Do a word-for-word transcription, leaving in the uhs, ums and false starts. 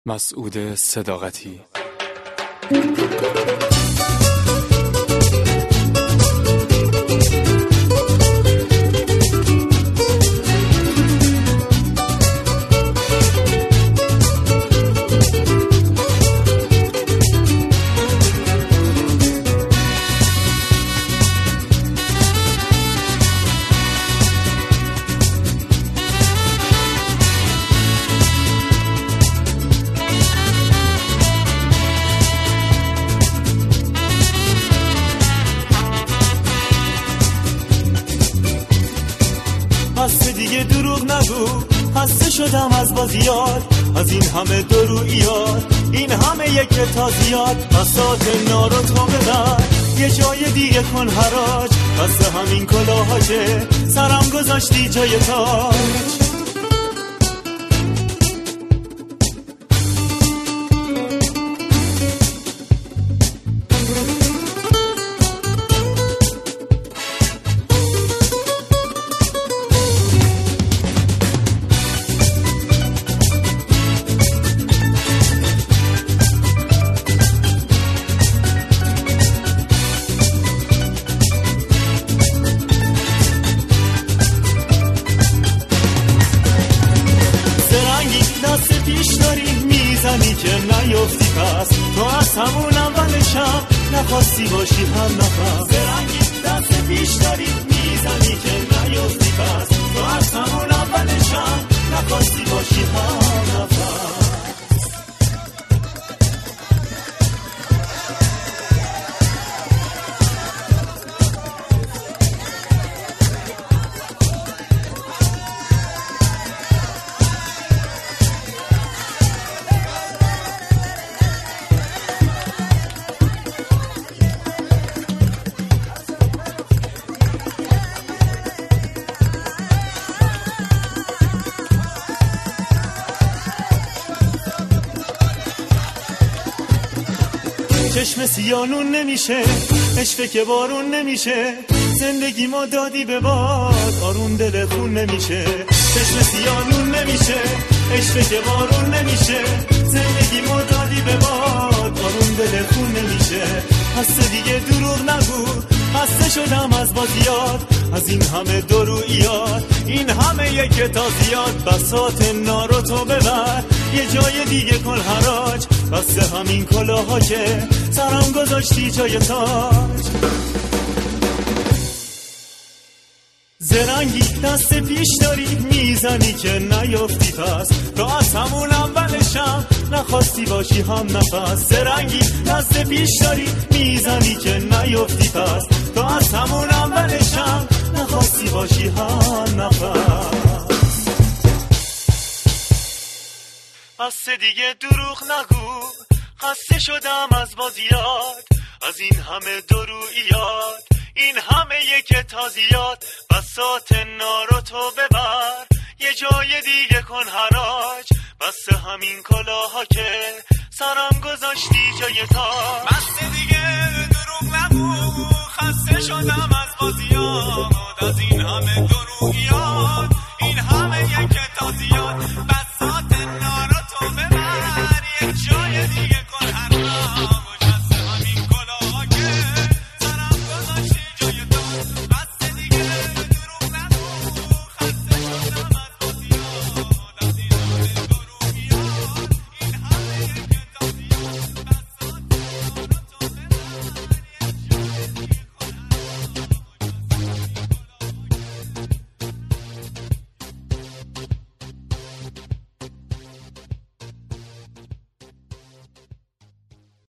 مسعود صداقتی. هسته دیگه دروغ نگو، هسته شدم از بازیات، از این همه درویات، این همه یک تازیات، بساط نارو تو ببر، یه جای دیگه کن حراج، بس همین کلاهاته سرم گذاشتی جای تاج. دست پیش داری میزنی که نیفتی پس، تو از همون اولشم نخواستی باشی هم نفس. زرنگی دست پیش داری میزنی که نیفتی پس، تو از همون اولشم نخواستی باشی هم نفس. چشم سیانون نمیشه، عشق که بارون نمیشه، زندگی ما دادی به باد، آرون دل خون نمیشه. چشم سیانون نمیشه، عشق که بارون نمیشه، زندگی ما دادی به باد، آرون دل خون نمیشه. هسته دیگه دروغ نگو، هسته شدم از بازیات، از این همه درویات، این همه یک تازیات، بساط نارو تو ببر، یه جای دیگه کن حراج، بس همین کلاها که سرم گذاشتی جای تاج. زرنگی دست پیش داری میزنی که نیفتی پس، تو از همون اولشم نخواستی باشی هم نفس. زرنگی دست پیش داری میزنی که نیفتی پس، تو از همون اولشم نخواستی باشی هم نفس. بس دیگه دروغ نگو، خسته شدم از بازیات، از این همه درویات، این همه یک تازیات، بساط نارو تو ببر، یه جای دیگه کن حراج، بس همین کلاها که سرم گذاشتی جای تاج. بس دیگه دروغ نگو، خسته شدم از بازیات، از این همه درویات،